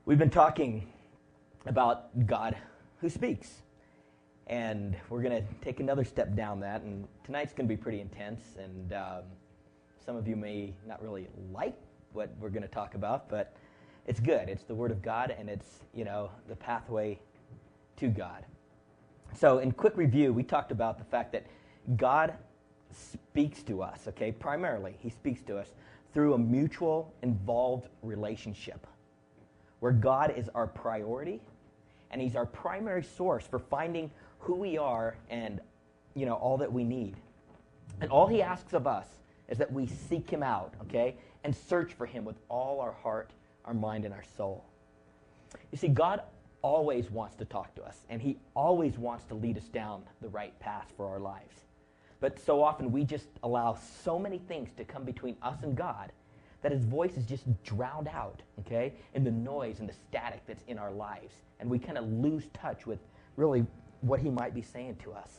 We've been talking about God who speaks, and we're going to take another step down that, and tonight's going to be pretty intense, and some of you may not really like what we're going to talk about, but it's good. It's the Word of God, and it's, the pathway to God. So in quick review, we talked about the fact that God speaks to us, okay? Primarily, he speaks to us through a mutual, involved relationship where God is our priority, and he's our primary source for finding who we are and, all that we need. And all he asks of us is that we seek him out, okay, and search for him with all our heart, our mind, and our soul. You see, God always wants to talk to us, and he always wants to lead us down the right path for our lives. But so often we just allow so many things to come between us and God that his voice is just drowned out, okay, in the noise and the static that's in our lives. And we kind of lose touch with really what he might be saying to us.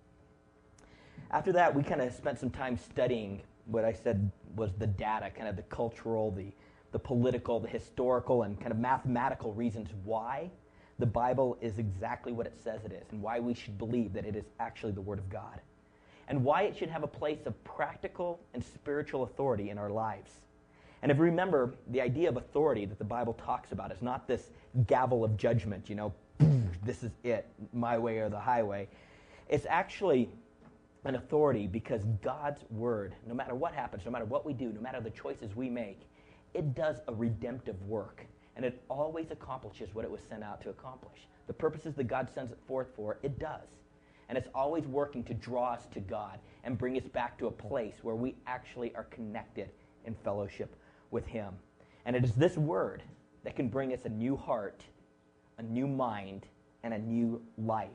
After that, we kind of spent some time studying what I said was the data, kind of the cultural, the political, the historical, and kind of mathematical reasons why the Bible is exactly what it says it is, and why we should believe that it is actually the Word of God, and why it should have a place of practical and spiritual authority in our lives. And if you remember, the idea of authority that the Bible talks about is not this gavel of judgment, this is it, my way or the highway. It's actually an authority because God's Word, no matter what happens, no matter what we do, no matter the choices we make, it does a redemptive work. And it always accomplishes what it was sent out to accomplish. The purposes that God sends it forth for, it does. And it's always working to draw us to God and bring us back to a place where we actually are connected in fellowship with him. And it is this Word that can bring us a new heart, a new mind, and a new life.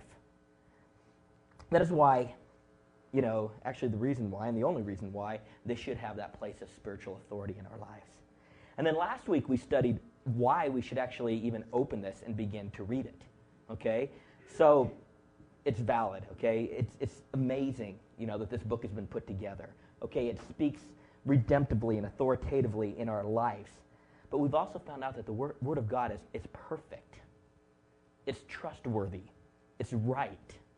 That is why, actually the reason why, and the only reason why, this should have that place of spiritual authority in our lives. And then last week we studied why we should actually even open this and begin to read it, okay? So it's valid, okay? It's amazing, that this book has been put together, okay? It speaks redemptively and authoritatively in our lives. But we've also found out that the Word of God is perfect. It's trustworthy. It's right.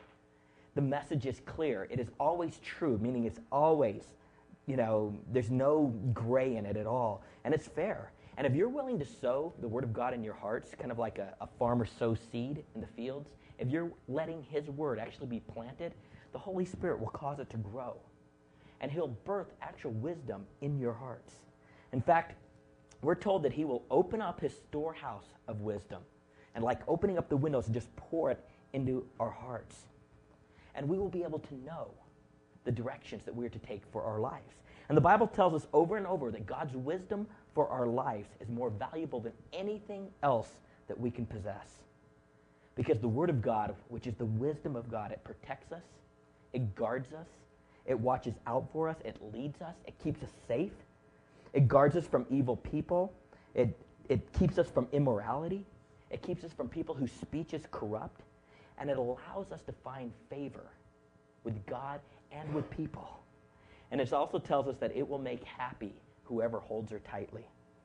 The message is clear. It is always true, meaning it's always, there's no gray in it at all. And it's fair. And if you're willing to sow the Word of God in your hearts, kind of like a farmer sows seed in the fields, if you're letting his Word actually be planted, the Holy Spirit will cause it to grow. And he'll birth actual wisdom in your hearts. In fact, we're told that he will open up his storehouse of wisdom, and like opening up the windows and just pour it into our hearts. And we will be able to know the directions that we're to take for our lives. And the Bible tells us over and over that God's wisdom for our lives is more valuable than anything else that we can possess. Because the Word of God, which is the wisdom of God, it protects us, it guards us, it watches out for us, it leads us, it keeps us safe, it guards us from evil people, it keeps us from immorality, it keeps us from people whose speech is corrupt, and it allows us to find favor with God and with people. And it also tells us that it will make happy whoever holds her tightly.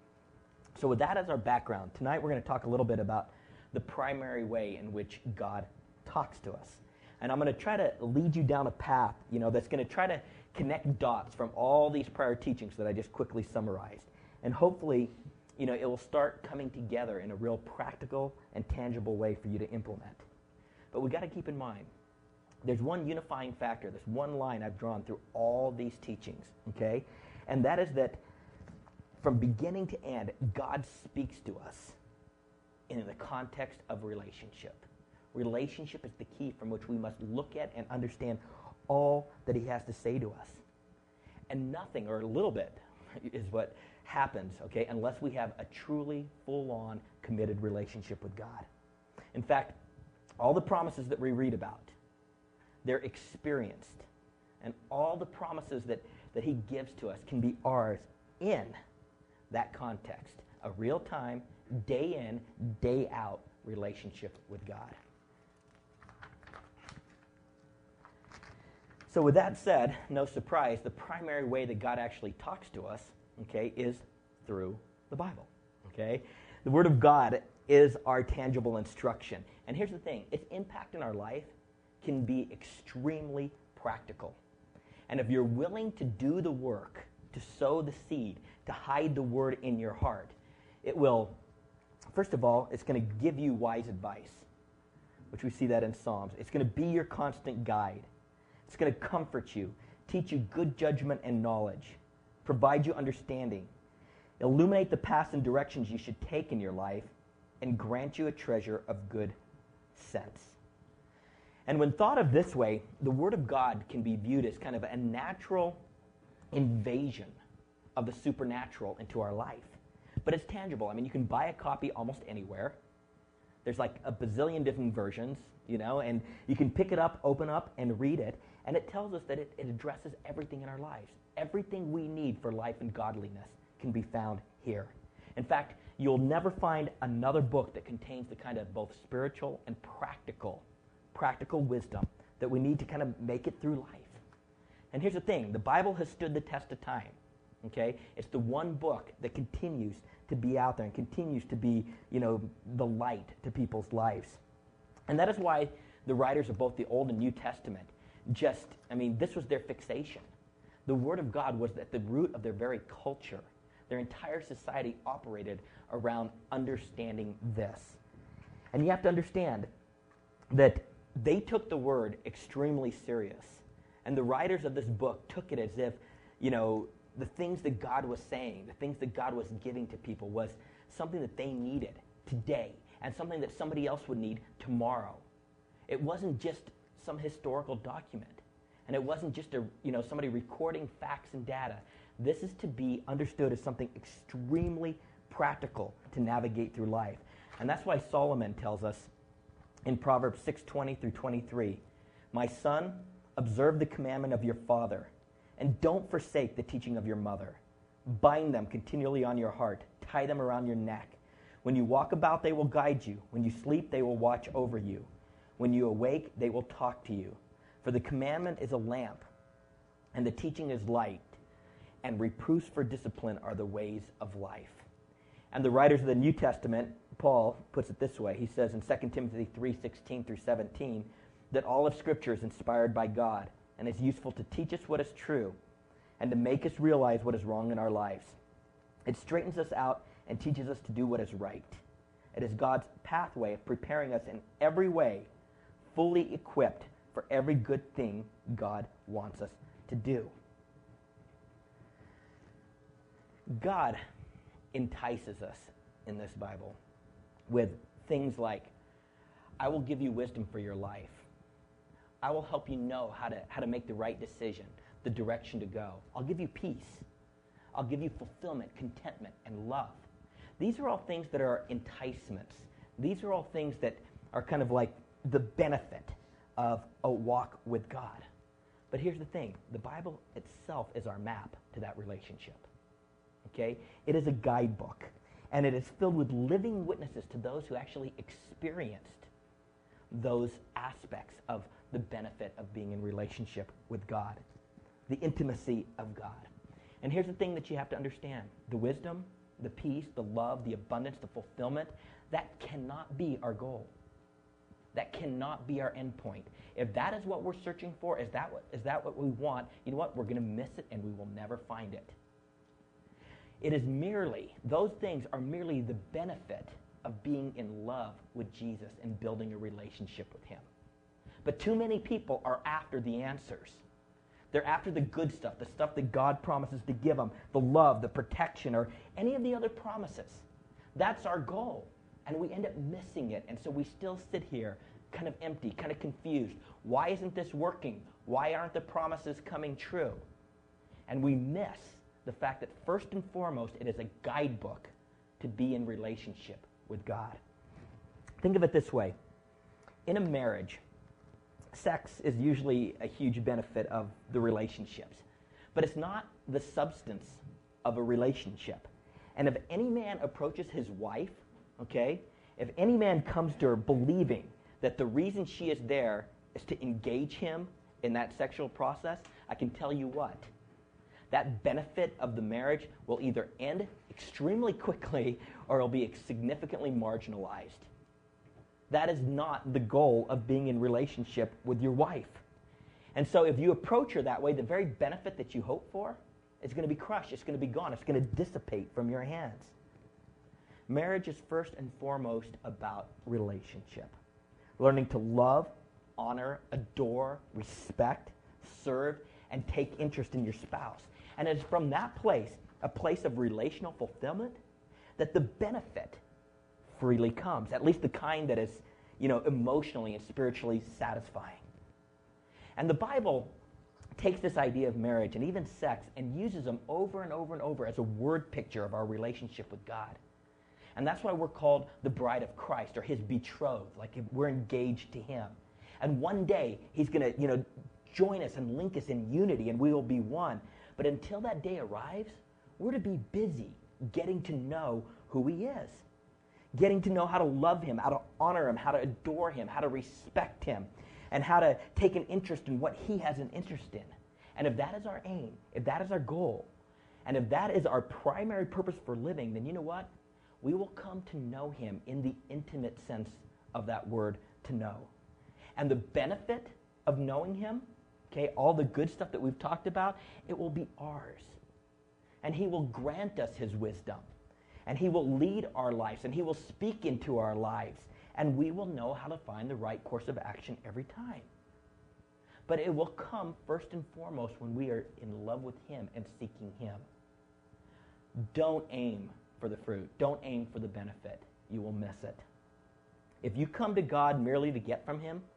So with that as our background, tonight we're going to talk a little bit about the primary way in which God talks to us. And I'm going to try to lead you down a path, that's going to try to connect dots from all these prior teachings that I just quickly summarized. And hopefully, it will start coming together in a real practical and tangible way for you to implement. But we got to keep in mind, there's one unifying factor, this one line I've drawn through all these teachings, okay? And that is that from beginning to end, God speaks to us in the context of relationship. Relationship is the key from which we must look at and understand all that he has to say to us. And nothing, or a little bit, is what happens, okay, unless we have a truly full-on committed relationship with God. In fact, all the promises that we read about, they're experienced. And all the promises that he gives to us can be ours in that context. A real-time, day in, day out relationship with God. So with that said, no surprise, the primary way that God actually talks to us, okay, is through the Bible, okay? The Word of God is our tangible instruction. And here's the thing, its impact in our life can be extremely practical. And if you're willing to do the work, to sow the seed, to hide the word in your heart, it will, first of all, it's going to give you wise advice, which we see that in Psalms. It's going to be your constant guide. It's going to comfort you, teach you good judgment and knowledge, provide you understanding, illuminate the paths and directions you should take in your life, and grant you a treasure of good sense. And when thought of this way, the Word of God can be viewed as kind of a natural invasion of the supernatural into our life. But it's tangible. I mean, you can buy a copy almost anywhere. There's like a bazillion different versions, and you can pick it up, open up, and read it. And it tells us that it addresses everything in our lives. Everything we need for life and godliness can be found here. In fact, you'll never find another book that contains the kind of both spiritual and practical wisdom that we need to kind of make it through life. And here's the thing, the Bible has stood the test of time. Okay? It's the one book that continues to be out there and continues to be, the light to people's lives. And that is why the writers of both the Old and New Testament this was their fixation. The Word of God was at the root of their very culture. Their entire society operated around understanding this. And you have to understand that they took the Word extremely serious. And the writers of this book took it as if, the things that God was saying, the things that God was giving to people was something that they needed today and something that somebody else would need tomorrow. It wasn't just some historical document. And it wasn't just somebody recording facts and data. This is to be understood as something extremely practical to navigate through life. And that's why Solomon tells us in Proverbs 6:20 through 23, "My son, observe the commandment of your father, and don't forsake the teaching of your mother. Bind them continually on your heart. Tie them around your neck. When you walk about, they will guide you. When you sleep, they will watch over you. When you awake, they will talk to you. For the commandment is a lamp, and the teaching is light, and reproofs for discipline are the ways of life." And the writers of the New Testament, Paul puts it this way. He says in 2 Timothy 3:16 through 17, that all of Scripture is inspired by God and is useful to teach us what is true and to make us realize what is wrong in our lives. It straightens us out and teaches us to do what is right. It is God's pathway of preparing us in every way, fully equipped for every good thing God wants us to do. God entices us in this Bible with things like, I will give you wisdom for your life. I will help you know how to make the right decision, the direction to go. I'll give you peace. I'll give you fulfillment, contentment, and love. These are all things that are enticements. These are all things that are kind of like the benefit of a walk with God. But here's the thing. The Bible itself is our map to that relationship. Okay? It is a guidebook. And it is filled with living witnesses to those who actually experienced those aspects of the benefit of being in relationship with God, the intimacy of God. And here's the thing that you have to understand. The wisdom, the peace, the love, the abundance, the fulfillment, that cannot be our goal. That cannot be our end point. If that is what we're searching for, is that what we want, you know what? We're going to miss it and we will never find it. It is merely, those things are merely the benefit of being in love with Jesus and building a relationship with Him. But too many people are after the answers. They're after the good stuff, the stuff that God promises to give them, the love, the protection, or any of the other promises. That's our goal. And we end up missing it. And so we still sit here kind of empty, kind of confused. Why isn't this working? Why aren't the promises coming true? And we miss the fact that first and foremost, it is a guidebook to be in relationship with God. Think of it this way. In a marriage, sex is usually a huge benefit of the relationships. But it's not the substance of a relationship. And if any man approaches his wife, okay, if any man comes to her believing that the reason she is there is to engage him in that sexual process, I can tell you what. That benefit of the marriage will either end extremely quickly or it'll be significantly marginalized. That is not the goal of being in relationship with your wife. And so if you approach her that way, the very benefit that you hope for is going to be crushed. It's going to be gone. It's going to dissipate from your hands. Marriage is first and foremost about relationship. Learning to love, honor, adore, respect, serve, and take interest in your spouse. And it's from that place, a place of relational fulfillment, that the benefit freely comes, at least the kind that is, emotionally and spiritually satisfying. And the Bible takes this idea of marriage and even sex and uses them over and over and over as a word picture of our relationship with God. And that's why we're called the bride of Christ, or his betrothed, like we're engaged to him. And one day he's going to, join us and link us in unity, and we will be one. But until that day arrives, we're to be busy getting to know who he is, getting to know how to love him, how to honor him, how to adore him, how to respect him, and how to take an interest in what he has an interest in. And if that is our aim, if that is our goal, and if that is our primary purpose for living, then you know what? We will come to know him in the intimate sense of that word, to know. And the benefit of knowing him, okay, all the good stuff that we've talked about, it will be ours. And he will grant us his wisdom. And he will lead our lives. And he will speak into our lives. And we will know how to find the right course of action every time. But it will come first and foremost when we are in love with him and seeking him. Don't aim for the fruit. Don't aim for the benefit. You will miss it. If you come to God merely to get from him,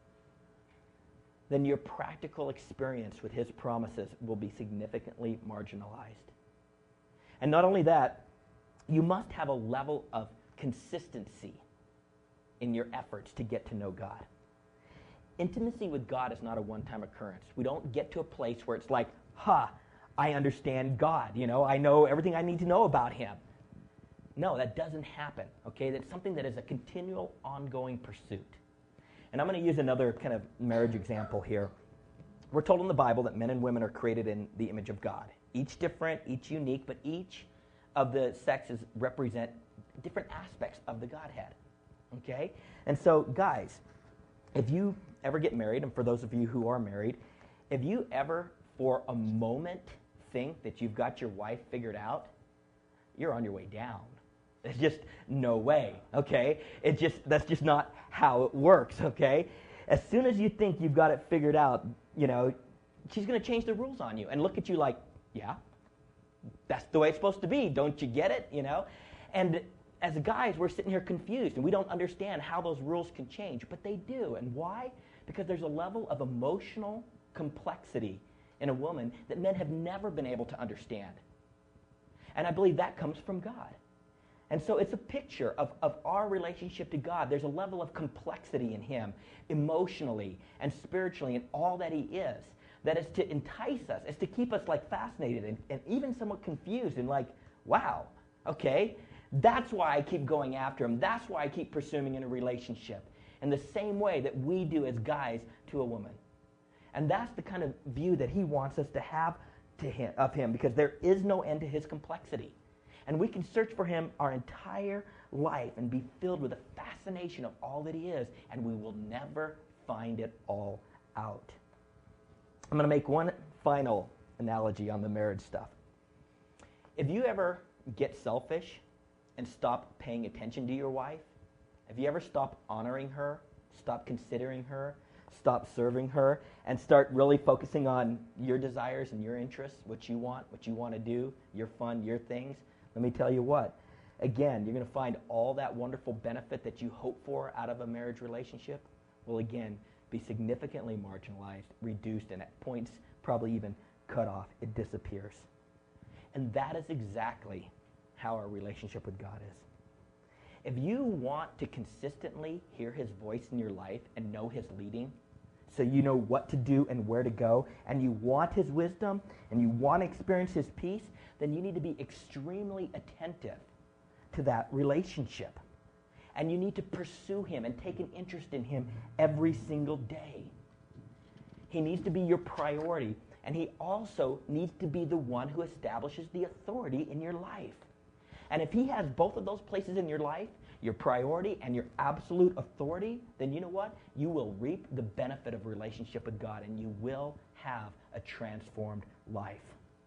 then your practical experience with his promises will be significantly marginalized. And not only that, you must have a level of consistency in your efforts to get to know God. Intimacy with God is not a one-time occurrence. We don't get to a place where it's like, I understand God. I know everything I need to know about him. No, that doesn't happen, okay? That's something that is a continual, ongoing pursuit. And I'm going to use another kind of marriage example here. We're told in the Bible that men and women are created in the image of God. Each different, each unique, but each of the sexes represent different aspects of the Godhead, okay? And so, guys, if you ever get married, and for those of you who are married, if you ever for a moment think that you've got your wife figured out, you're on your way down. There's just no way, okay? That's just not how it works, okay? As soon as you think you've got it figured out, she's going to change the rules on you and look at you like, yeah, that's the way it's supposed to be. Don't you get it, And as guys, we're sitting here confused, and we don't understand how those rules can change, but they do. And why? Because there's a level of emotional complexity in a woman that men have never been able to understand. And I believe that comes from God. And so it's a picture of our relationship to God. There's a level of complexity in him, emotionally and spiritually, and all that he is, that is to entice us, is to keep us like fascinated and even somewhat confused and like, wow, okay, that's why I keep going after him. That's why I keep pursuing in a relationship in the same way that we do as guys to a woman. And that's the kind of view that he wants us to have of him, because there is no end to his complexity. And we can search for him our entire life and be filled with a fascination of all that he is, and we will never find it all out. I'm going to make one final analogy on the marriage stuff. If you ever get selfish and stop paying attention to your wife, if you ever stop honoring her, stop considering her, stop serving her, and start really focusing on your desires and your interests, what you want to do, your fun, your things, let me tell you what, again, you're going to find all that wonderful benefit that you hope for out of a marriage relationship will again be significantly marginalized, reduced, and at points probably even cut off. It disappears. And that is exactly how our relationship with God is. If you want to consistently hear his voice in your life and know his leading, so you know what to do and where to go, and you want his wisdom, and you want to experience his peace, then you need to be extremely attentive to that relationship. And you need to pursue him and take an interest in him every single day. He needs to be your priority, and he also needs to be the one who establishes the authority in your life. And if he has both of those places in your life, your priority and your absolute authority, then you know what? You will reap the benefit of relationship with God, and you will have a transformed life.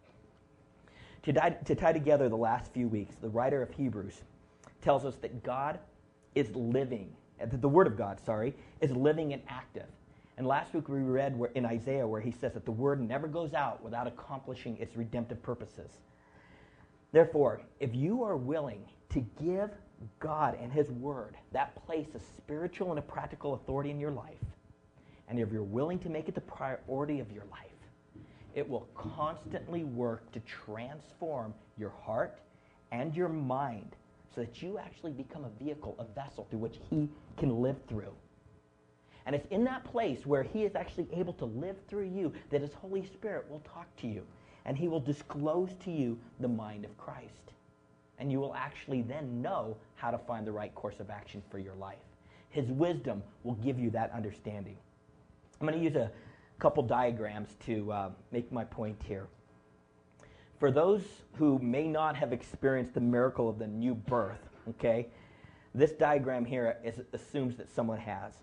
To tie together the last few weeks, the writer of Hebrews tells us that God is living, the Word of God, is living and active. And last week we read in Isaiah where he says that the Word never goes out without accomplishing its redemptive purposes. Therefore, if you are willing to give God and His Word that place of spiritual and a practical authority in your life, and if you're willing to make it the priority of your life, it will constantly work to transform your heart and your mind so that you actually become a vehicle, a vessel through which He can live through. And it's in that place where He is actually able to live through you that His Holy Spirit will talk to you, and He will disclose to you the mind of Christ. And you will actually then know how to find the right course of action for your life. His wisdom will give you that understanding. I'm going to use a couple diagrams to make my point here. For those who may not have experienced the miracle of the new birth, okay, this diagram here assumes that someone has.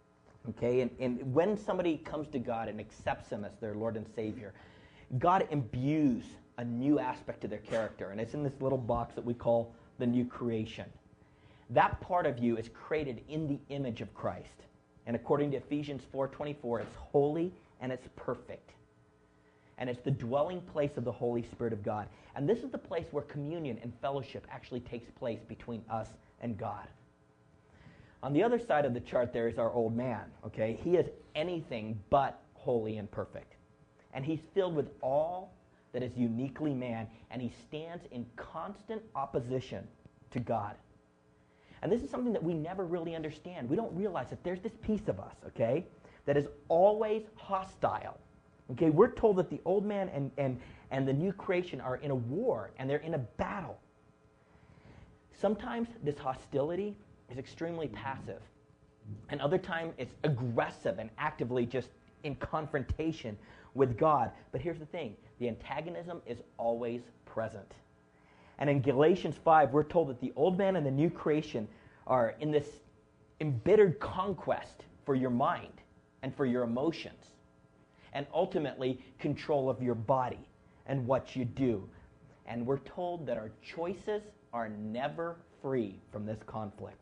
Okay, and when somebody comes to God and accepts Him as their Lord and Savior, God imbues a new aspect to their character, and it's in this little box that we call the new creation. That part of you is created in the image of Christ. And according to Ephesians 4:24, it's holy and it's perfect. And it's the dwelling place of the Holy Spirit of God. And this is the place where communion and fellowship actually takes place between us and God. On the other side of the chart there is our old man, okay? He is anything but holy and perfect. And he's filled with all that is uniquely man, and he stands in constant opposition to God. And this is something that we never really understand. We don't realize that there's this piece of us, okay, that is always hostile. Okay, we're told that the old man and the new creation are in a war, and they're in a battle. Sometimes this hostility is extremely passive, and other times it's aggressive and actively just in confrontation with God. But here's the thing, the antagonism is always present. And in Galatians 5, we're told that the old man and the new creation are in this embittered conquest for your mind and for your emotions, and ultimately control of your body and what you do. And we're told that our choices are never free from this conflict.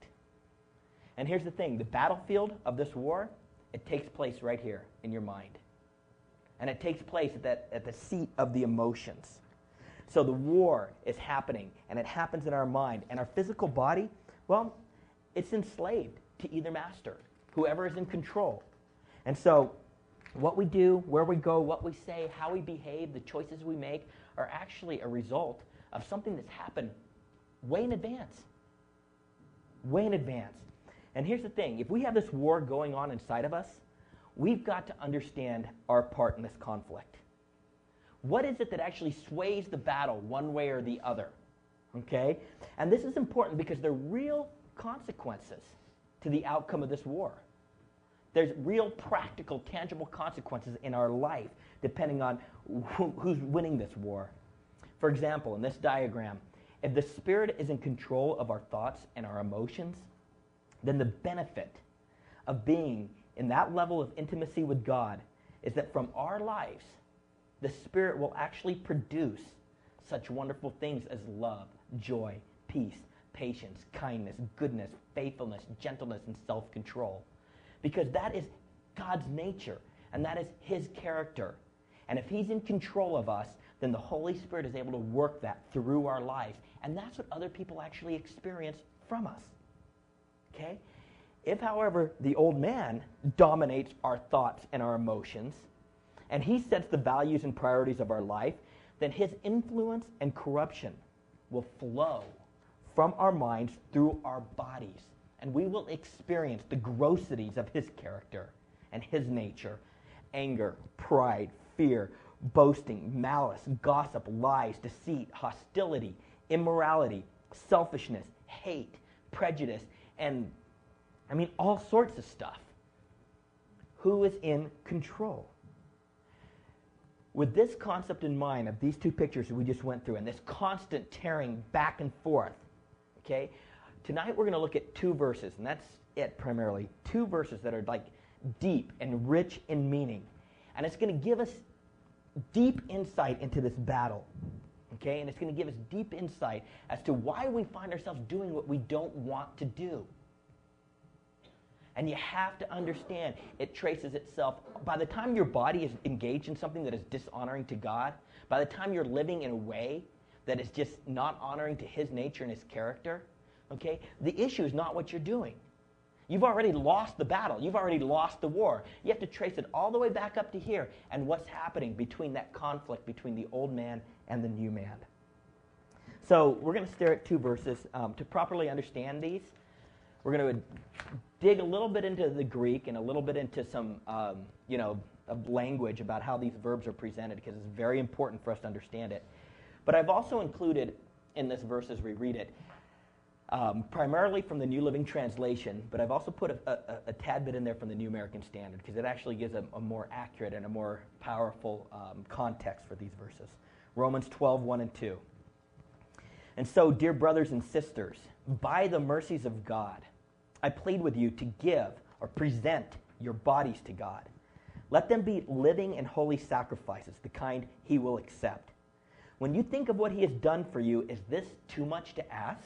And here's the thing, the battlefield of this war, it takes place right here in your mind. And it takes place at the seat of the emotions. So the war is happening, and it happens in our mind. And our physical body, well, it's enslaved to either master, whoever is in control. And so what we do, where we go, what we say, how we behave, the choices we make are actually a result of something that's happened way in advance. Way in advance. And here's the thing, if we have this war going on inside of us, we've got to understand our part in this conflict. What is it that actually sways the battle one way or the other? Okay? And this is important because there are real consequences to the outcome of this war. There's real practical, tangible consequences in our life depending on who's winning this war. For example, in this diagram, if the Spirit is in control of our thoughts and our emotions, then the benefit of being in that level of intimacy with God is that from our lives, the Spirit will actually produce such wonderful things as love, joy, peace, patience, kindness, goodness, faithfulness, gentleness, and self-control. Because that is God's nature, and that is His character. And if He's in control of us, then the Holy Spirit is able to work that through our lives. And that's what other people actually experience from us. Okay? If, however, the old man dominates our thoughts and our emotions, and he sets the values and priorities of our life, then his influence and corruption will flow from our minds through our bodies. And we will experience the grossities of his character and his nature: anger, pride, fear, boasting, malice, gossip, lies, deceit, hostility, immorality, selfishness, hate, prejudice, and all sorts of stuff. Who is in control? with this concept in mind of these two pictures that we just went through and this constant tearing back and forth, okay, tonight we're going to look at two verses, and that's it primarily. Two verses that are like deep and rich in meaning. And it's going to give us deep insight into this battle, okay? And it's going to give us deep insight as to why we find ourselves doing what we don't want to do. And you have to understand it traces itself. By the time your body is engaged in something that is dishonoring to God, by the time you're living in a way that is just not honoring to His nature and His character, okay, the issue is not what you're doing. You've already lost the battle. You've already lost the war. You have to trace it all the way back up to here and what's happening between that conflict between the old man and the new man. So we're going to stare at two verses. To properly understand these, we're going to dig a little bit into the Greek and a little bit into some, of language about how these verbs are presented, because it's very important for us to understand it. But I've also included in this verse as we read it, primarily from the New Living Translation, but I've also put a tad bit in there from the New American Standard, because it actually gives a more accurate and a more powerful context for these verses. Romans 12, 1 and 2. And so, dear brothers and sisters, by the mercies of God, I plead with you to give or present your bodies to God. Let them be living and holy sacrifices, the kind He will accept. When you think of what He has done for you, is this too much to ask?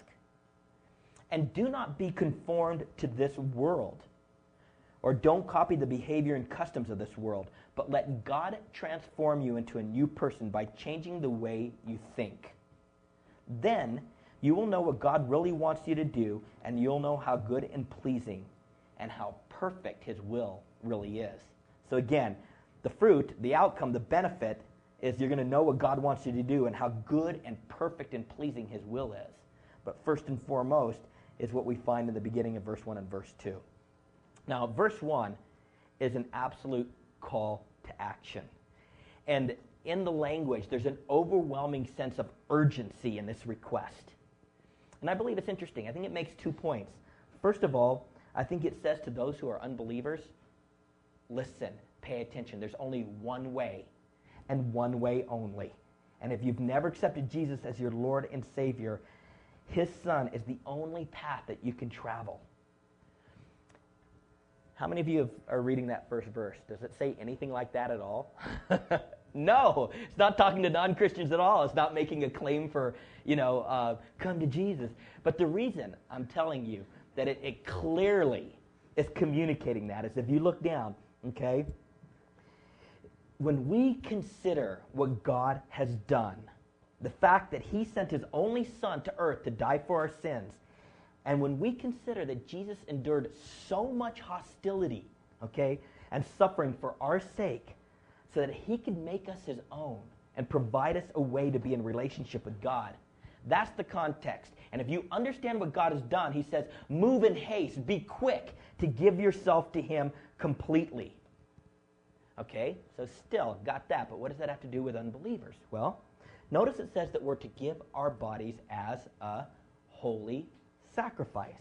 And do not be conformed to this world, or don't copy the behavior and customs of this world, but let God transform you into a new person by changing the way you think. Then you will know what God really wants you to do, and you'll know how good and pleasing and how perfect His will really is. So again, the fruit, the outcome, the benefit is you're going to know what God wants you to do and how good and perfect and pleasing His will is. But first and foremost is what we find in the beginning of verse 1 and verse 2. Now, verse 1 is an absolute call to action. And in the language, there's an overwhelming sense of urgency in this request. And I believe it's interesting. I think it makes 2 points. First of all, I think it says to those who are unbelievers, listen, pay attention. There's only one way, and one way only. And if you've never accepted Jesus as your Lord and Savior, His Son is the only path that you can travel. How many of you are reading that first verse? Does it say anything like that at all? No, it's not talking to non-Christians at all. It's not making a claim for, come to Jesus. But the reason I'm telling you that it clearly is communicating that is if you look down, okay, when we consider what God has done, the fact that He sent His only Son to earth to die for our sins, and when we consider that Jesus endured so much hostility, okay, and suffering for our sake, so that He could make us His own and provide us a way to be in relationship with God. That's the context. And if you understand what God has done, He says, move in haste, be quick to give yourself to Him completely. Okay, so still got that, but what does that have to do with unbelievers? Well, notice it says that we're to give our bodies as a holy sacrifice.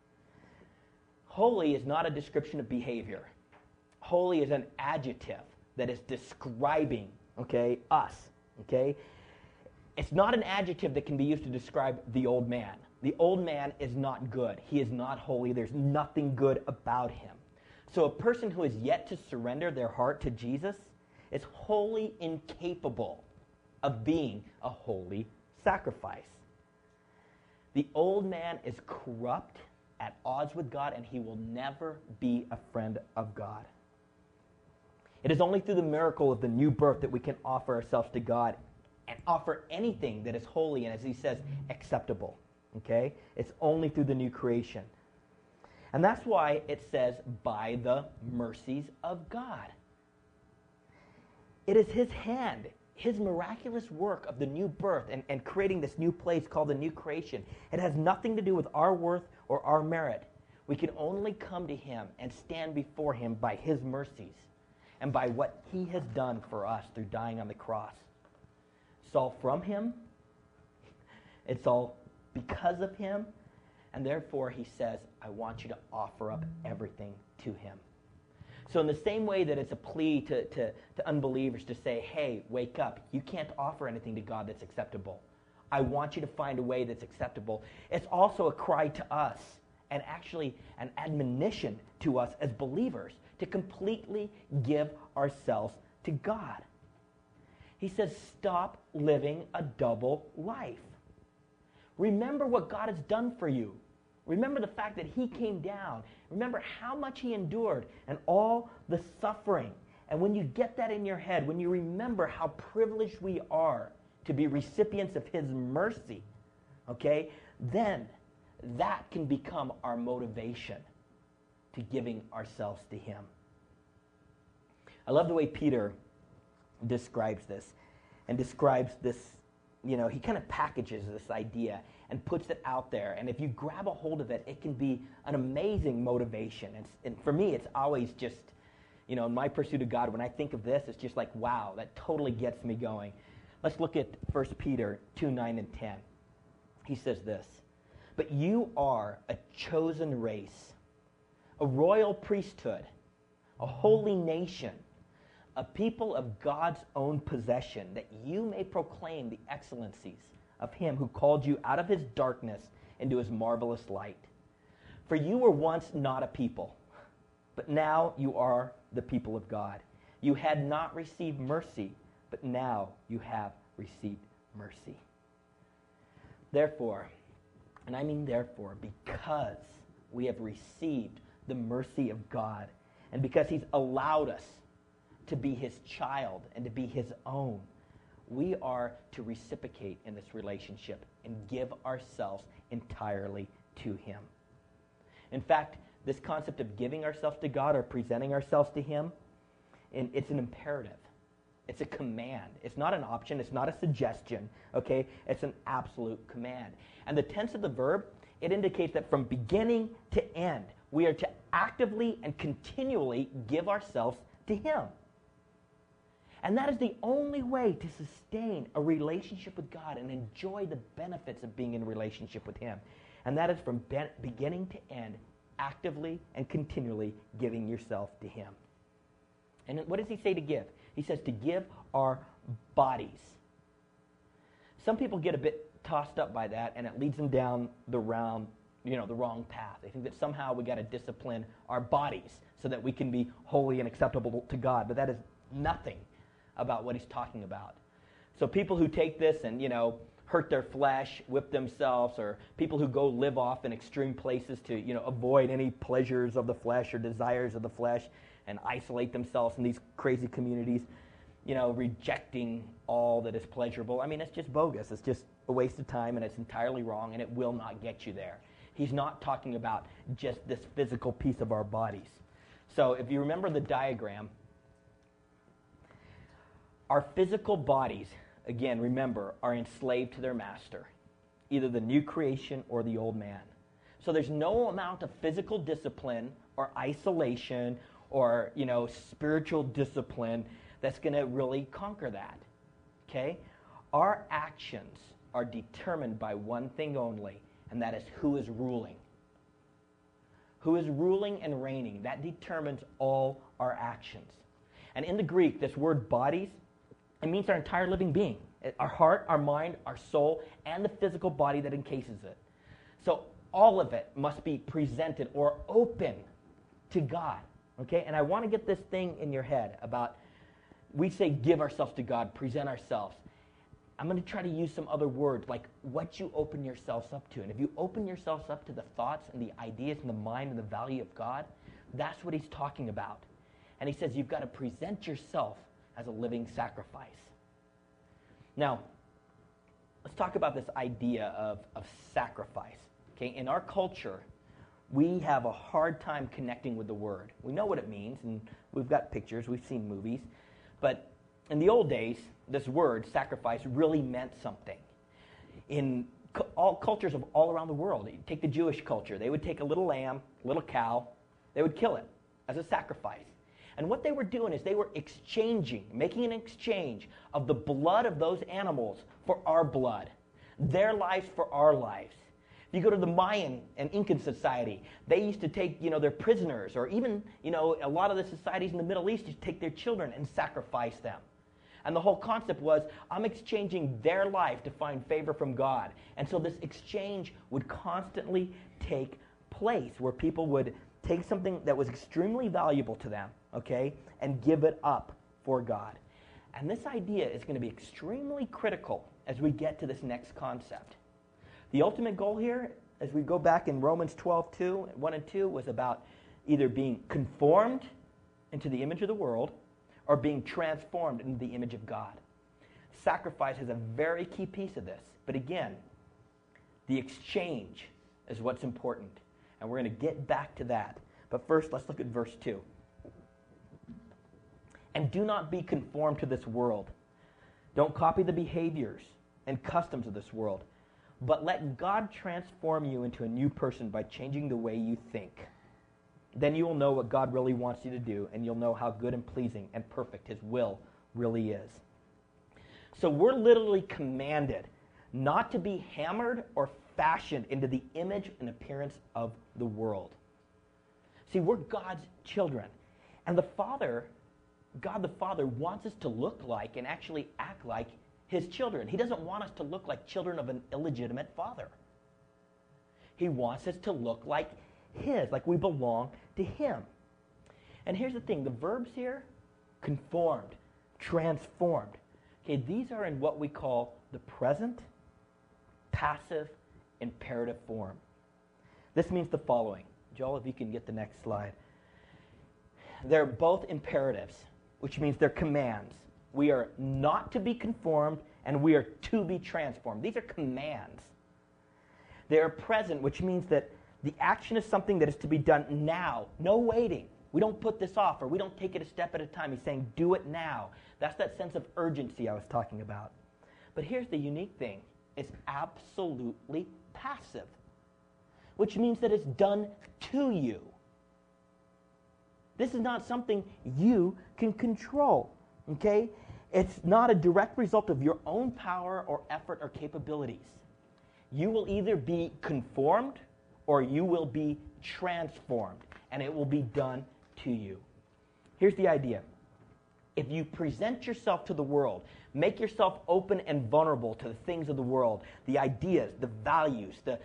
Holy is not a description of behavior. Holy is an adjective that is describing, okay, us, okay? It's not an adjective that can be used to describe the old man. The old man is not good. He is not holy. There's nothing good about him. So a person who is yet to surrender their heart to Jesus is wholly incapable of being a holy sacrifice. The old man is corrupt, at odds with God, and he will never be a friend of God. It is only through the miracle of the new birth that we can offer ourselves to God and offer anything that is holy and, as He says, acceptable. Okay? It's only through the new creation. And that's why it says, by the mercies of God. It is His hand, His miraculous work of the new birth and creating this new place called the new creation. It has nothing to do with our worth or our merit. We can only come to Him and stand before Him by His mercies and by what He has done for us through dying on the cross. It's all from Him. It's all because of Him. And therefore, He says, I want you to offer up everything to Him. So in the same way that it's a plea to unbelievers to say, hey, wake up. You can't offer anything to God that's acceptable. I want you to find a way that's acceptable. It's also a cry to us, and actually an admonition to us as believers to completely give ourselves to God. He says, stop living a double life. Remember what God has done for you. Remember the fact that he came down. Remember how much he endured and all the suffering. And when you get that in your head, when you remember how privileged we are to be recipients of his mercy, okay, then that can become our motivation to giving ourselves to him. I love the way Peter describes this, and describes this, he kind of packages this idea and puts it out there. And if you grab a hold of it, it can be an amazing motivation. And for me, it's always just, in my pursuit of God, when I think of this, it's just like, wow, that totally gets me going. Let's look at 1 Peter 2, 9, and 10. He says this, but you are a chosen race, a royal priesthood, a holy nation, a people of God's own possession, that you may proclaim the excellencies of him who called you out of his darkness into his marvelous light. For you were once not a people, but now you are the people of God. You had not received mercy, but now you have received mercy. Therefore, and I mean therefore, because we have received the mercy of God, and because he's allowed us to be his child and to be his own, we are to reciprocate in this relationship and give ourselves entirely to him. In fact, this concept of giving ourselves to God or presenting ourselves to him, it's an imperative. It's a command. It's not an option. It's not a suggestion, okay? It's an absolute command. And the tense of the verb, it indicates that from beginning to end, we are to actively and continually give ourselves to him. And that is the only way to sustain a relationship with God and enjoy the benefits of being in a relationship with him. And that is from beginning to end, actively and continually giving yourself to him. And what does he say to give? He says to give our bodies. Some people get a bit tossed up by that, and it leads them down the wrong path. They think that somehow we got to discipline our bodies so that we can be holy and acceptable to God. But that is nothing about what he's talking about. So people who take this and, hurt their flesh, whip themselves, or people who go live off in extreme places to, avoid any pleasures of the flesh or desires of the flesh and isolate themselves in these crazy communities, rejecting all that is pleasurable. I mean, it's just bogus. It's just a waste of time, and it's entirely wrong, and it will not get you there. He's not talking about just this physical piece of our bodies. So if you remember the diagram, our physical bodies, again, remember, are enslaved to their master, either the new creation or the old man. So there's no amount of physical discipline or isolation or, spiritual discipline that's going to really conquer that, okay? Our actions are determined by one thing only, and that is who is ruling. Who is ruling and reigning. That determines all our actions. And in the Greek, this word bodies, it means our entire living being. Our heart, our mind, our soul, and the physical body that encases it. So all of it must be presented or open to God. Okay? And I want to get this thing in your head about, we say give ourselves to God, present ourselves. I'm going to try to use some other words, like what you open yourselves up to. And if you open yourselves up to the thoughts and the ideas and the mind and the value of God, that's what he's talking about. And he says you've got to present yourself as a living sacrifice. Now, let's talk about this idea of sacrifice. Okay, in our culture, we have a hard time connecting with the word. We know what it means, and we've got pictures, we've seen movies. But in the old days, this word, sacrifice, really meant something. In all cultures of all around the world, you take the Jewish culture, they would take a little lamb, a little cow, they would kill it as a sacrifice. And what they were doing is they were making an exchange of the blood of those animals for our blood, their lives for our lives. If you go to the Mayan and Incan society, they used to take, their prisoners, or even, a lot of the societies in the Middle East used to take their children and sacrifice them. And the whole concept was, I'm exchanging their life to find favor from God. And so this exchange would constantly take place, where people would take something that was extremely valuable to them, okay, and give it up for God. And this idea is going to be extremely critical as we get to this next concept. The ultimate goal here, as we go back in Romans 12, 1 and 2, was about either being conformed into the image of the world or being transformed into the image of God. Sacrifice is a very key piece of this. But again, the exchange is what's important. And we're going to get back to that. But first, let's look at verse 2. And do not be conformed to this world. Don't copy the behaviors and customs of this world, but let God transform you into a new person by changing the way you think. Then you will know what God really wants you to do, and you'll know how good and pleasing and perfect His will really is. So we're literally commanded not to be hammered or fashioned into the image and appearance of the world. See, we're God's children, and God the Father wants us to look like and actually act like His children. He doesn't want us to look like children of an illegitimate father. He wants us to look like His, like we belong to Him. And here's the thing, the verbs here, conformed, transformed. Okay, these are in what we call the present, passive, imperative form. This means the following. Joel, if you can get the next slide. They're both imperatives, which means they're commands. We are not to be conformed, and we are to be transformed. These are commands. They are present, which means that the action is something that is to be done now. No waiting. We don't put this off, or we don't take it a step at a time. He's saying, do it now. That's that sense of urgency I was talking about. But here's the unique thing. It's absolutely passive, which means that it's done to you. This is not something you can control, okay? It's not a direct result of your own power or effort or capabilities. You will either be conformed or you will be transformed, and it will be done to you. Here's the idea. If you present yourself to the world, make yourself open and vulnerable to the things of the world, the ideas, the values, the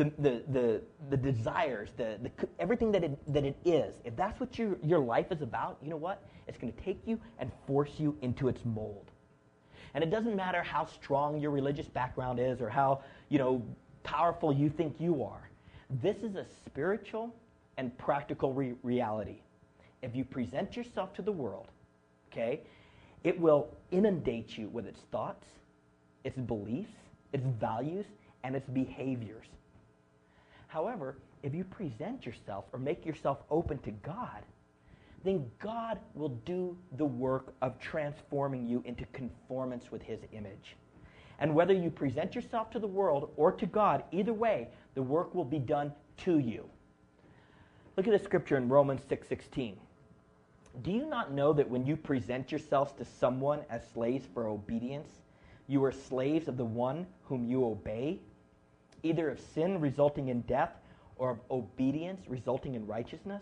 desires, everything that it is, if that's what your life is about, you know what? It's going to take you and force you into its mold. And it doesn't matter how strong your religious background is or how, powerful you think you are. This is a spiritual and practical reality. If you present yourself to the world, okay, it will inundate you with its thoughts, its beliefs, its values, and its behaviors. However, if you present yourself or make yourself open to God, then God will do the work of transforming you into conformance with His image. And whether you present yourself to the world or to God, either way, the work will be done to you. Look at the scripture in Romans 6:16. Do you not know that when you present yourselves to someone as slaves for obedience, you are slaves of the one whom you obey, either of sin resulting in death or of obedience resulting in righteousness?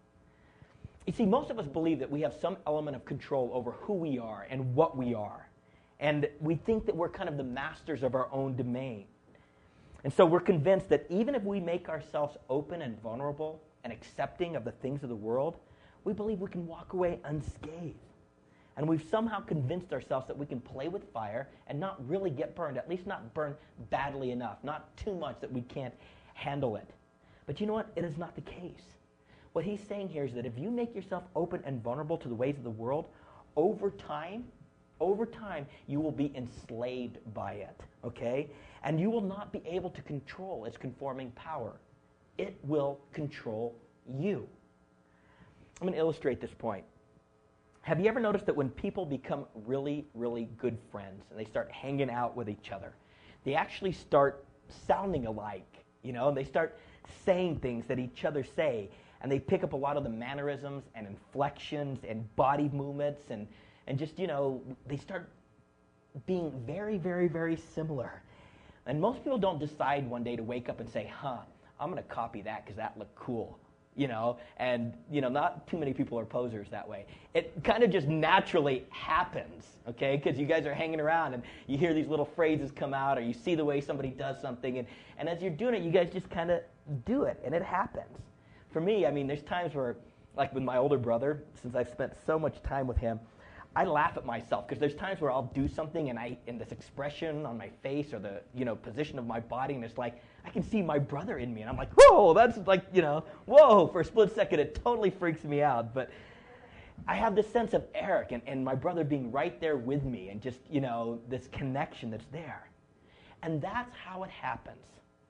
You see, most of us believe that we have some element of control over who we are and what we are. And we think that we're kind of the masters of our own domain. And so we're convinced that even if we make ourselves open and vulnerable and accepting of the things of the world, we believe we can walk away unscathed. And we've somehow convinced ourselves that we can play with fire and not really get burned, at least not burn badly enough, not too much that we can't handle it. But you know what? It is not the case. What he's saying here is that if you make yourself open and vulnerable to the ways of the world, over time, you will be enslaved by it, okay? And you will not be able to control its conforming power. It will control you. I'm going to illustrate this point. Have you ever noticed that when people become really, really good friends and they start hanging out with each other, they actually start sounding alike, They start saying things that each other say, and they pick up a lot of the mannerisms and inflections and body movements and just, they start being very, very, very similar. And most people don't decide one day to wake up and say, I'm going to copy that because that looked cool. And not too many people are posers that way. It kind of just naturally happens, okay? Because you guys are hanging around and you hear these little phrases come out, or you see the way somebody does something, and as you're doing it, you guys just kind of do it, and it happens. For me, there's times where, like with my older brother, since I've spent so much time with him, I laugh at myself because there's times where I'll do something and this expression on my face or the position of my body, and it's like I can see my brother in me, and I'm like, whoa, that's like whoa. For a split second, it totally freaks me out. But I have this sense of Eric and my brother being right there with me, and just this connection that's there, and that's how it happens.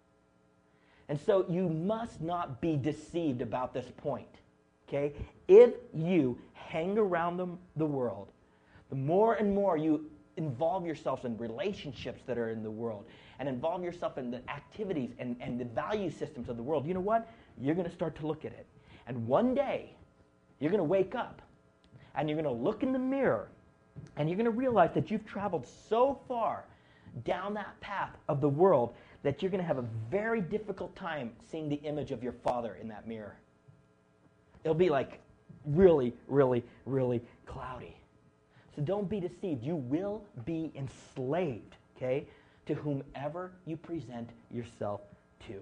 And so you must not be deceived about this point. Okay? If you hang around the world, the more and more you involve yourself in relationships that are in the world and involve yourself in the activities and the value systems of the world, you know what? You're going to start to look at it. And one day, you're going to wake up and you're going to look in the mirror and you're going to realize that you've traveled so far down that path of the world that you're going to have a very difficult time seeing the image of your Father in that mirror. It'll be like really, really, really cloudy. So don't be deceived. You will be enslaved, okay, to whomever you present yourself to.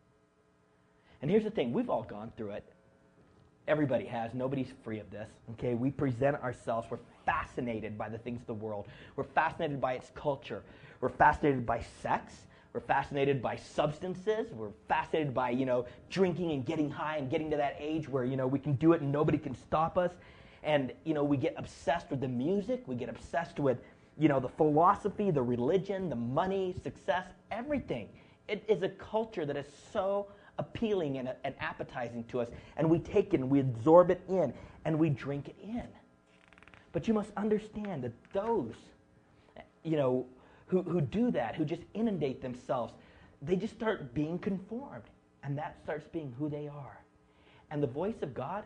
And here's the thing. We've all gone through it. Everybody has. Nobody's free of this, okay? We present ourselves. We're fascinated by the things of the world. We're fascinated by its culture. We're fascinated by sex. We're fascinated by substances. We're fascinated by, drinking and getting high and getting to that age where, we can do it and nobody can stop us. And, we get obsessed with the music. We get obsessed with, the philosophy, the religion, the money, success, everything. It is a culture that is so appealing and appetizing to us. And we take it and we absorb it in and we drink it in. But you must understand that those, who do that, who just inundate themselves, they just start being conformed. And that starts being who they are. And the voice of God,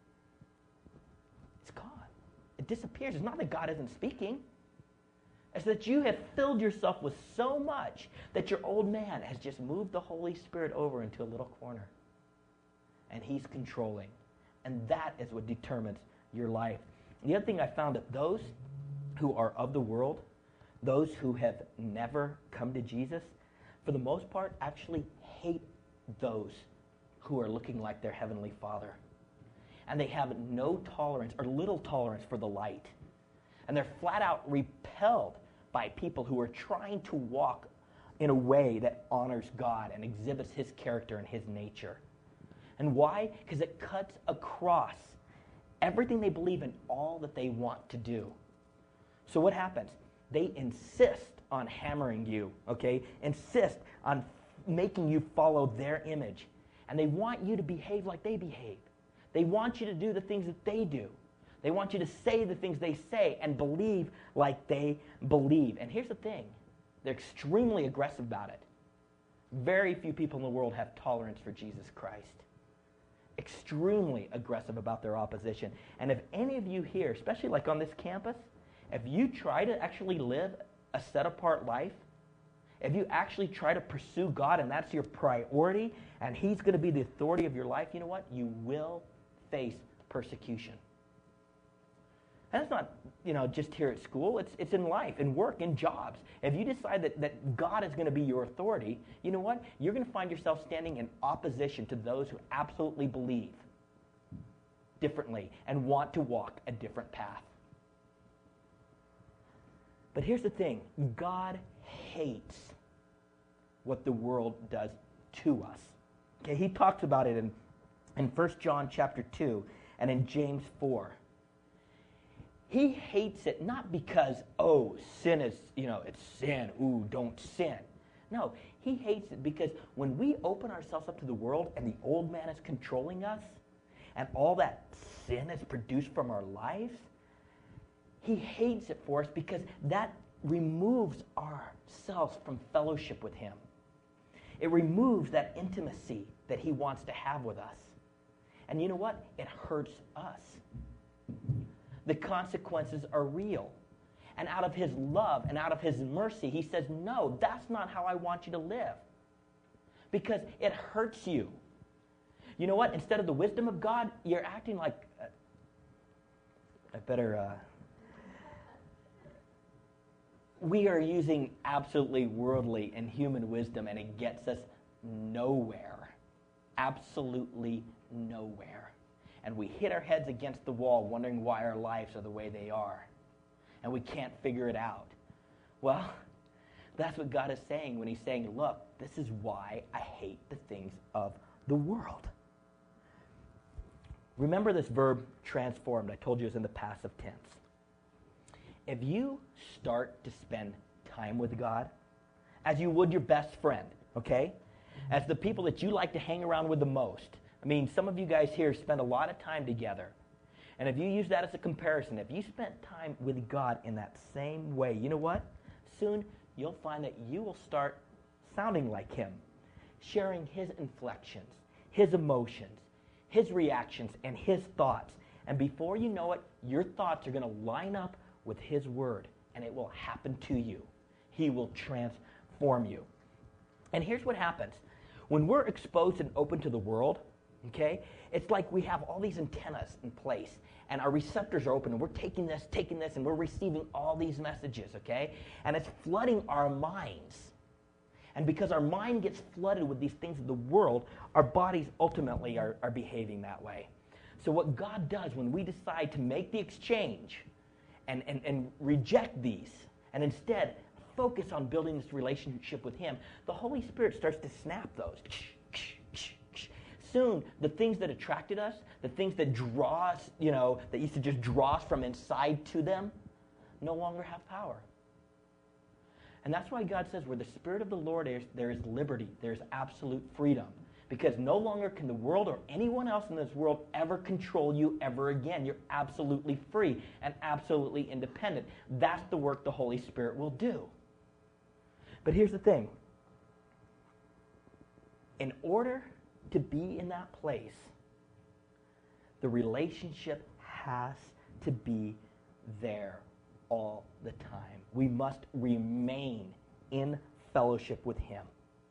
it's gone. It disappears. It's not that God isn't speaking. It's that you have filled yourself with so much that your old man has just moved the Holy Spirit over into a little corner. And he's controlling. And that is what determines your life. And the other thing I found, that those who are of the world, those who have never come to Jesus, for the most part, actually hate those who are looking like their Heavenly Father. And they have no tolerance or little tolerance for the light. And they're flat out repelled by people who are trying to walk in a way that honors God and exhibits His character and His nature. And why? Because it cuts across everything they believe in, all that they want to do. So what happens? They insist on hammering you, okay? Insist on making you follow their image. And they want you to behave like they behave. They want you to do the things that they do. They want you to say the things they say and believe like they believe. And here's the thing. They're extremely aggressive about it. Very few people in the world have tolerance for Jesus Christ. Extremely aggressive about their opposition. And if any of you here, especially like on this campus, if you try to actually live a set-apart life, if you actually try to pursue God and that's your priority and He's going to be the authority of your life, you know what? You will face persecution. And it's not, just here at school. It's in life, in work, in jobs. If you decide that God is going to be your authority, you know what? You're going to find yourself standing in opposition to those who absolutely believe differently and want to walk a different path. But here's the thing. God hates what the world does to us. Okay, He talks about it in 1 John chapter 2 and in James 4. He hates it not because, sin is, it's sin. Ooh, don't sin. No, He hates it because when we open ourselves up to the world and the old man is controlling us and all that sin is produced from our lives, He hates it for us because that removes ourselves from fellowship with Him. It removes that intimacy that He wants to have with us. And you know what? It hurts us. The consequences are real. and out of his love and out of his mercy, he says, no, that's not how I want you to live. Because it hurts you. You know what? Instead of the wisdom of God, you're acting like, we are using absolutely worldly and human wisdom, and it gets us nowhere. Absolutely nowhere. And we hit our heads against the wall wondering why our lives are the way they are. And we can't figure it out. Well, that's what God is saying when he's saying, look, this is why I hate the things of the world. Remember this verb transformed. I told you it was in the passive tense. If you start to spend time with God, as you would your best friend, okay? As the people that you like to hang around with the most. I mean, some of you guys here spend a lot of time together. And if you use that as a comparison, if you spent time with God in that same way, you know what? Soon you'll find that you will start sounding like him, sharing his inflections, his emotions, his reactions, and his thoughts. And before you know it, your thoughts are going to line up with his word, and it will happen to you. He will transform you. And here's what happens. When we're exposed and open to the world, okay, it's like we have all these antennas in place, and our receptors are open, and we're taking this, and we're receiving all these messages, okay? And it's flooding our minds. And because our mind gets flooded with these things of the world, our bodies ultimately are behaving that way. So what God does when we decide to make the exchange and reject these, and instead focus on building this relationship with him, the Holy Spirit starts to snap those. Soon, the things that attracted us, the things that draw us, that used to just draw us from inside to them, no longer have power. And that's why God says, where the Spirit of the Lord is, there is liberty, there is absolute freedom. Because no longer can the world or anyone else in this world ever control you ever again. You're absolutely free and absolutely independent. That's the work the Holy Spirit will do. But here's the thing. In order to be in that place, the relationship has to be there all the time. We must remain in fellowship with him.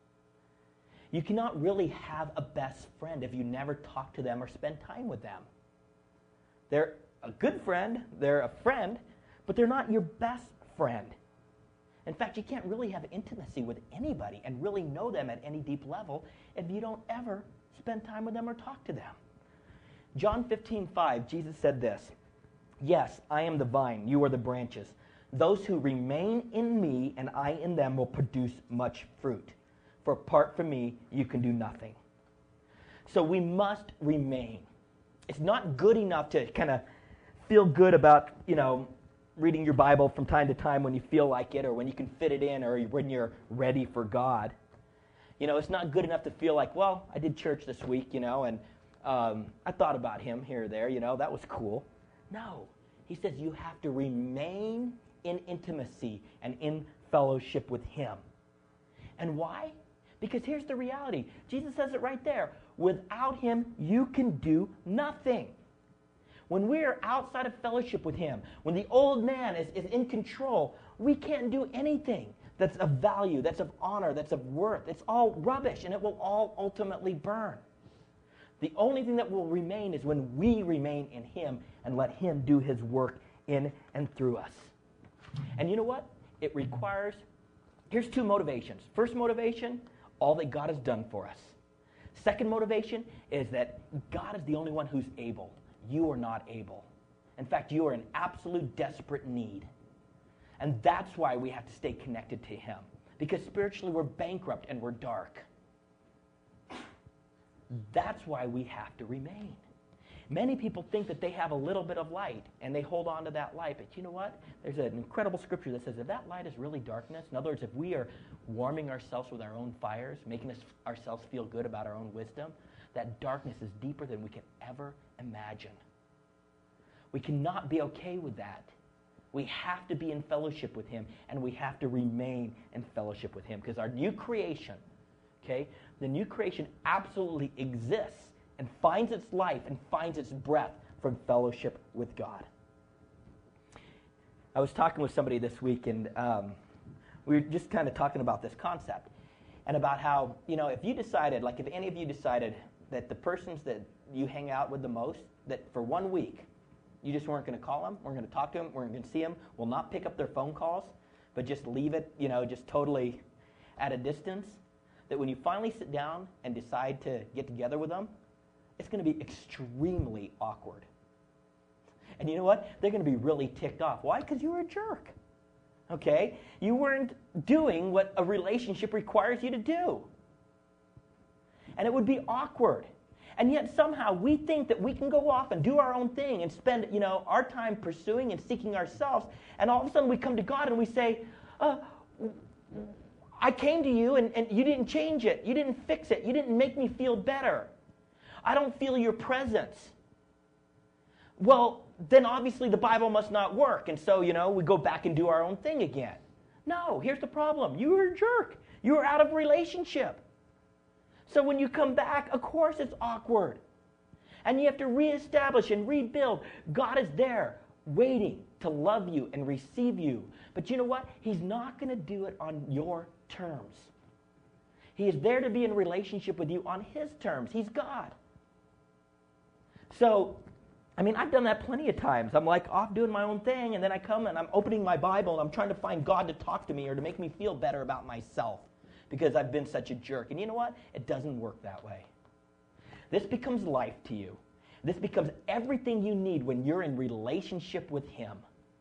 You cannot really have a best friend if you never talk to them or spend time with them. They're a good friend, they're a friend, but they're not your best friend. In fact, you can't really have intimacy with anybody and really know them at any deep level if you don't ever spend time with them or talk to them. John 15:5, Jesus said this, "Yes, I am the vine, you are the branches. Those who remain in me and I in them will produce much fruit. For apart from me, you can do nothing." So we must remain. It's not good enough to kind of feel good about, reading your Bible from time to time when you feel like it or when you can fit it in or when you're ready for God. It's not good enough to feel like, well, I did church this week, and I thought about him here or there, that was cool. No. He says you have to remain in intimacy and in fellowship with him. And why? Because here's the reality. Jesus says it right there. Without him, you can do nothing. When we're outside of fellowship with him, when the old man is in control, we can't do anything that's of value, that's of honor, that's of worth. It's all rubbish, and it will all ultimately burn. The only thing that will remain is when we remain in him and let him do his work in and through us. And you know what? It requires, here's two motivations. First motivation, all that God has done for us. Second motivation is that God is the only one who's able. You are not able. In fact, you are in absolute desperate need. And that's why we have to stay connected to him. Because spiritually we're bankrupt and we're dark. That's why we have to remain. Many people think that they have a little bit of light and they hold on to that light. But you know what? There's an incredible scripture that says if that light is really darkness, in other words, if we are warming ourselves with our own fires, making ourselves feel good about our own wisdom, that darkness is deeper than we can ever imagine. We cannot be okay with that. We have to be in fellowship with him, and we have to remain in fellowship with him, because our new creation, okay, the new creation absolutely exists and finds its life and finds its breath from fellowship with God. I was talking with somebody this week, and we were just kind of talking about this concept and about how, if you decided, like if any of you decided that the persons that you hang out with the most, that for 1 week, you just weren't going to call them, weren't going to talk to them, weren't going to see them, will not pick up their phone calls, but just leave it, just totally at a distance, that when you finally sit down and decide to get together with them, it's going to be extremely awkward. And you know what? They're going to be really ticked off. Why? Because you were a jerk. Okay? You weren't doing what a relationship requires you to do. And it would be awkward. And yet somehow we think that we can go off and do our own thing and spend, our time pursuing and seeking ourselves. And all of a sudden we come to God and we say, I came to you and you didn't change it. You didn't fix it. You didn't make me feel better. I don't feel your presence. Well, then obviously the Bible must not work. And so, we go back and do our own thing again. No, here's the problem. You were a jerk. You were out of relationship. So when you come back, of course it's awkward. And you have to reestablish and rebuild. God is there waiting to love you and receive you. But you know what? He's not going to do it on your terms. He is there to be in relationship with you on his terms. He's God. So, I've done that plenty of times. I'm like off doing my own thing, and then I come and I'm opening my Bible and I'm trying to find God to talk to me or to make me feel better about myself because I've been such a jerk. And you know what? It doesn't work that way. This becomes life to you. This becomes everything you need when you're in relationship with him.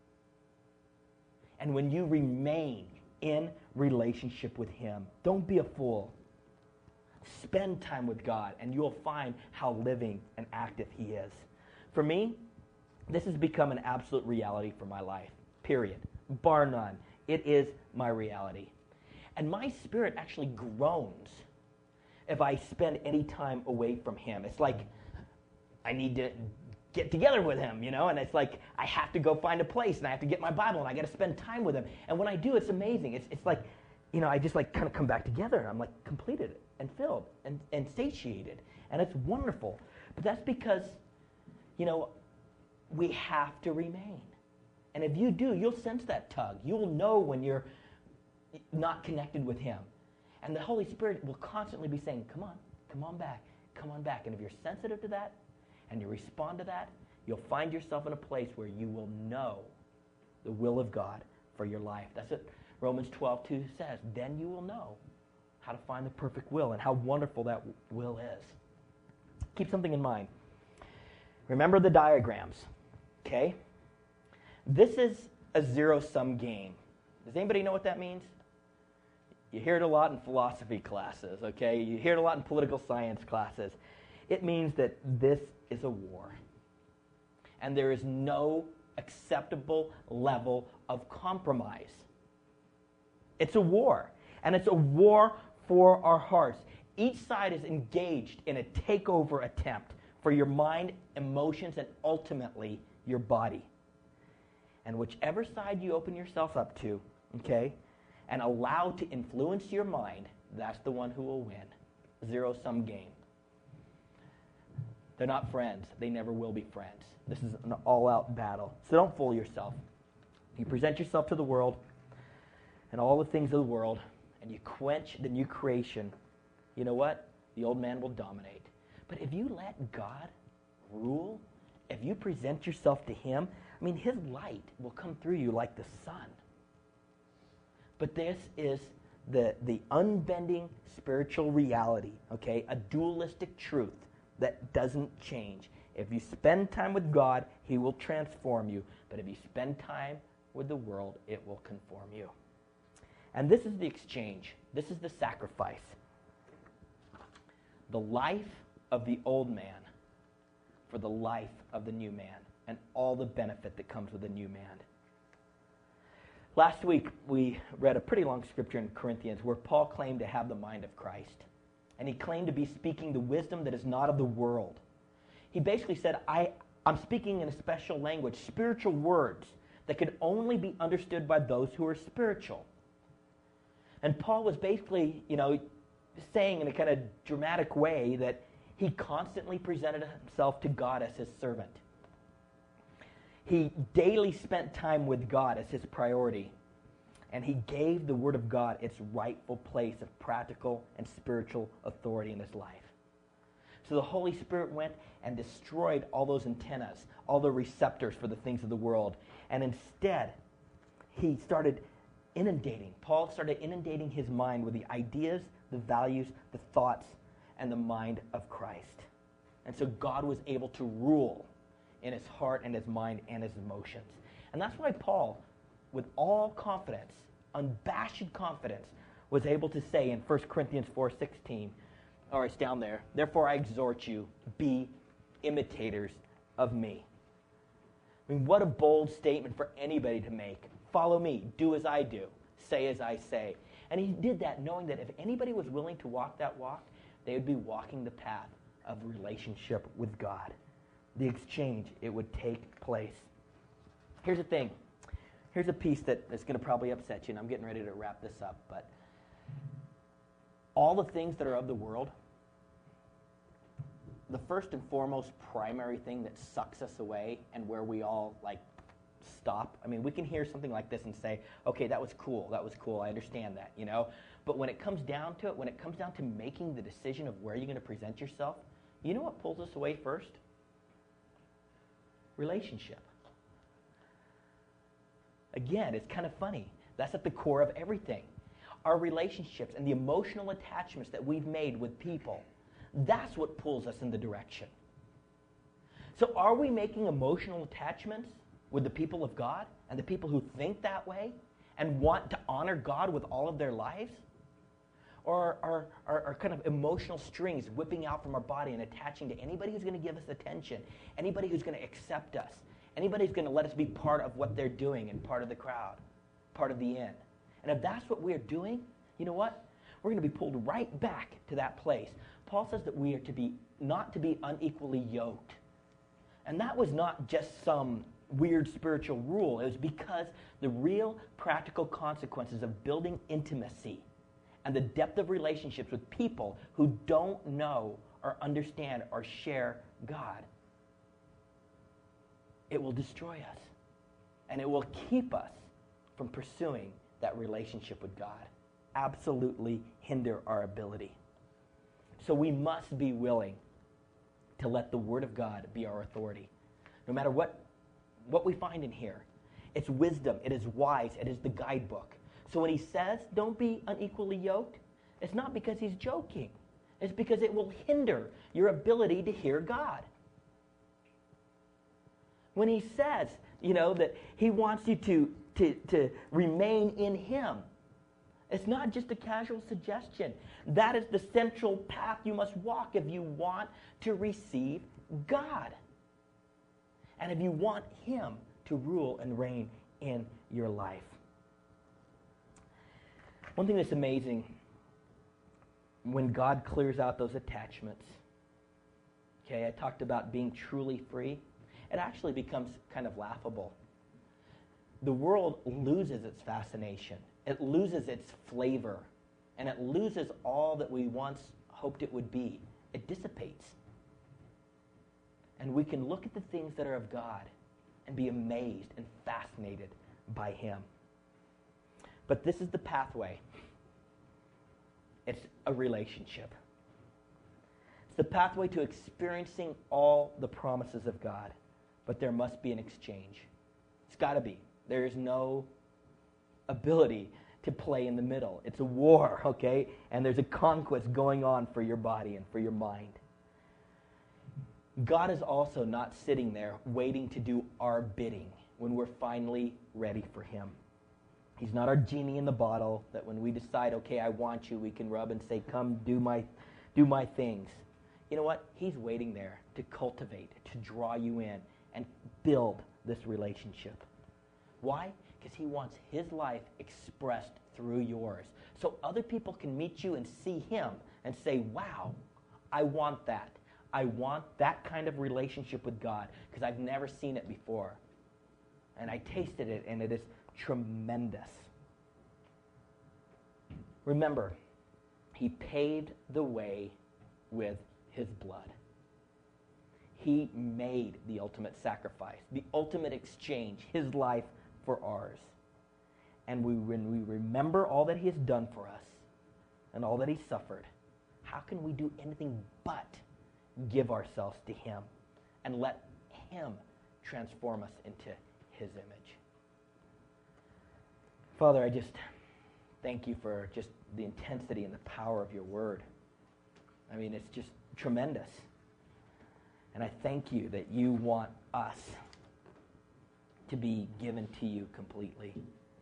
And when you remain in relationship with him. Don't be a fool. Spend time with God, and you'll find how living and active he is. For me, this has become an absolute reality for my life, period. Bar none. It is my reality. And my spirit actually groans if I spend any time away from him. It's like I need to get together with him, and it's like I have to go find a place, and I have to get my Bible, and I got to spend time with him. And when I do, it's amazing. It's like, I just like kind of come back together, and I'm like completed and filled and satiated, and it's wonderful. But that's because, we have to remain. And if you do, you'll sense that tug. You'll know when you're not connected with him. And the Holy Spirit will constantly be saying, come on back, come on back. And if you're sensitive to that and you respond to that, you'll find yourself in a place where you will know the will of God for your life. That's what Romans 12:2 says. Then you will know how to find the perfect will and how wonderful that will is. Keep something in mind. Remember the diagrams, okay? This is a zero-sum game. Does anybody know what that means? You hear it a lot in philosophy classes, okay? You hear it a lot in political science classes. It means that this is a war. And there is no acceptable level of compromise. It's a war. And it's a war for our hearts. Each side is engaged in a takeover attempt for your mind, emotions, and ultimately your body. And whichever side you open yourself up to, okay, and allow to influence your mind, that's the one who will win. Zero-sum game. They're not friends. They never will be friends. This is an all-out battle. So don't fool yourself. You present yourself to the world and all the things of the world, and you quench the new creation. You know what? The old man will dominate. But if you let God rule, if you present yourself to him, his light will come through you like the sun. But this is the unbending spiritual reality, okay? A dualistic truth that doesn't change. If you spend time with God, he will transform you. But if you spend time with the world, it will conform you. And this is the exchange. This is the sacrifice. The life of the old man for the life of the new man and all the benefit that comes with the new man. Last week, we read a pretty long scripture in Corinthians where Paul claimed to have the mind of Christ. And he claimed to be speaking the wisdom that is not of the world. He basically said, I'm speaking in a special language, spiritual words that could only be understood by those who are spiritual. And Paul was basically, saying in a kind of dramatic way that he constantly presented himself to God as his servant. He daily spent time with God as his priority. And he gave the Word of God its rightful place of practical and spiritual authority in his life. So the Holy Spirit went and destroyed all those antennas, all the receptors for the things of the world. And instead, Paul started inundating his mind with the ideas, the values, the thoughts, and the mind of Christ. And so God was able to rule in his heart and his mind and his emotions. And that's why Paul, with all confidence, unabashed confidence, was able to say in 1 Corinthians 4:16, or it's down there, therefore I exhort you, be imitators of me. I mean, what a bold statement for anybody to make. Follow me, do as I do, say as I say. And he did that knowing that if anybody was willing to walk that walk, they would be walking the path of relationship with God. The exchange, it would take place. Here's the thing. Here's a piece that's going to probably upset you, and I'm getting ready to wrap this up. But all the things that are of the world, the first and foremost primary thing that sucks us away and where we all stop. I mean, we can hear something like this and say, okay, that was cool, I understand that, you know. But when it comes down to it, when it comes down to making the decision of where you're going to present yourself, you know what pulls us away first? Relationship. Again, it's kind of funny. That's at the core of everything. Our relationships and the emotional attachments that we've made with people, that's what pulls us in the direction. So are we making emotional attachments with the people of God and the people who think that way and want to honor God with all of their lives? Or are kind of emotional strings whipping out from our body and attaching to anybody who's going to give us attention, anybody who's going to accept us, anybody who's going to let us be part of what they're doing and part of the crowd, part of the inn? And if that's what we're doing, you know what? We're going to be pulled right back to that place. Paul says that we are not to be unequally yoked. And that was not just some weird spiritual rule. It was because the real practical consequences of building intimacy and the depth of relationships with people who don't know or understand or share God, it will destroy us. And it will keep us from pursuing that relationship with God. Absolutely hinder our ability. So we must be willing to let the Word of God be our authority. No matter what we find in here, it's wisdom, it is wise, it is the guidebook. So when he says, don't be unequally yoked, it's not because he's joking. It's because it will hinder your ability to hear God. When he says, that he wants you to remain in him, it's not just a casual suggestion. That is the central path you must walk if you want to receive God. And if you want him to rule and reign in your life. One thing that's amazing, when God clears out those attachments, okay, I talked about being truly free, it actually becomes kind of laughable. The world loses its fascination. It loses its flavor. And it loses all that we once hoped it would be. It dissipates. And we can look at the things that are of God and be amazed and fascinated by him. But this is the pathway. It's a relationship. It's the pathway to experiencing all the promises of God. But there must be an exchange. It's got to be. There is no ability to play in the middle. It's a war, okay? And there's a conquest going on for your body and for your mind. God is also not sitting there waiting to do our bidding when we're finally ready for him. He's not our genie in the bottle that when we decide, okay, I want you, we can rub and say, come do my things. You know what? He's waiting there to cultivate, to draw you in and build this relationship. Why? Because he wants his life expressed through yours. So other people can meet you and see him and say, wow, I want that. I want that kind of relationship with God because I've never seen it before. And I tasted it, and it is tremendous. Remember, he paved the way with his blood. He made the ultimate sacrifice, the ultimate exchange, his life for ours. And when we remember all that he has done for us and all that he suffered, how can we do anything but give ourselves to him and let him transform us into his image? Father, I just thank you for just the intensity and the power of your word. I mean, it's just tremendous. And I thank you that you want us to be given to you completely.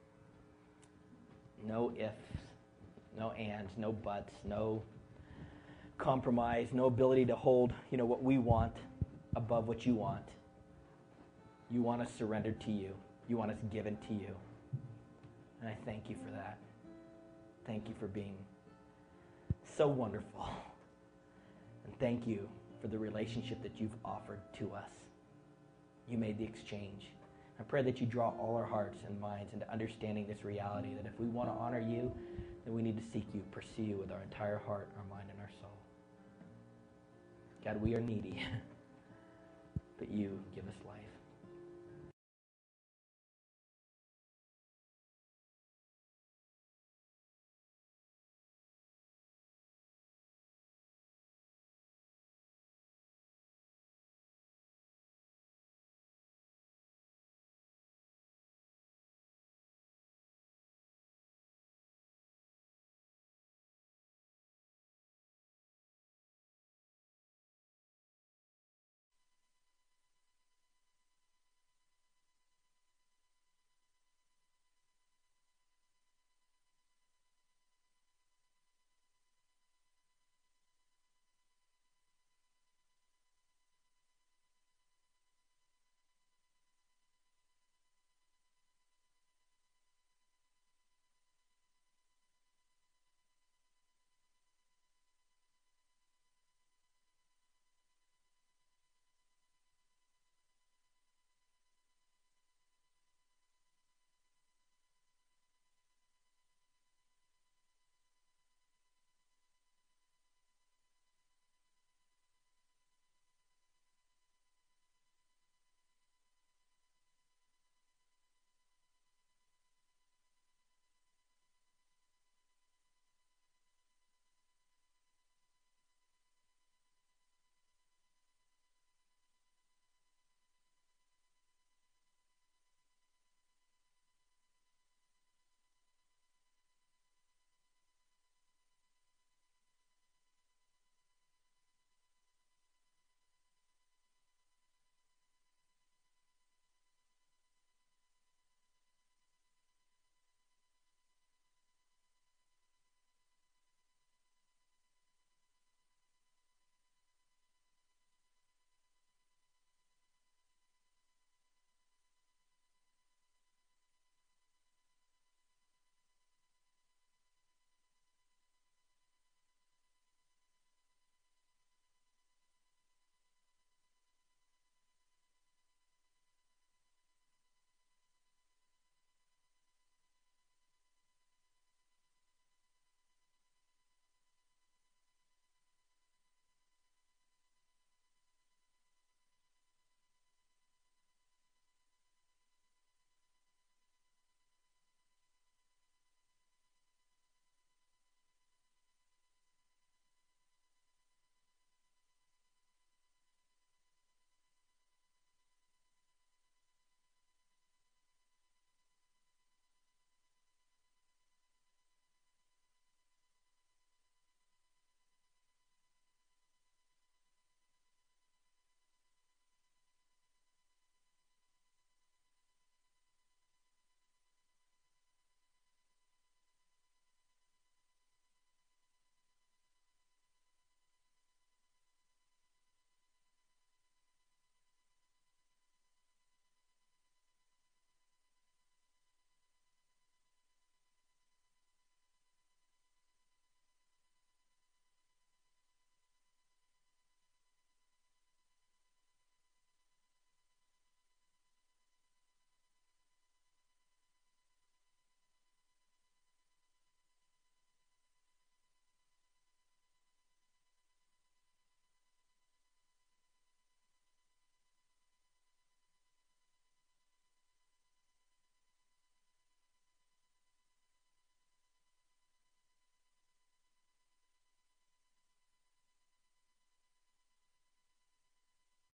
No ifs, no ands, no buts, no compromise, no ability to hold, what we want above what you want. You want us surrendered to you. You want us given to you. And I thank you for that. Thank you for being so wonderful. And thank you for the relationship that you've offered to us. You made the exchange. I pray that you draw all our hearts and minds into understanding this reality, that if we want to honor you, then we need to seek you, pursue you with our entire heart, our mind, and our soul. God, we are needy, but you give us life.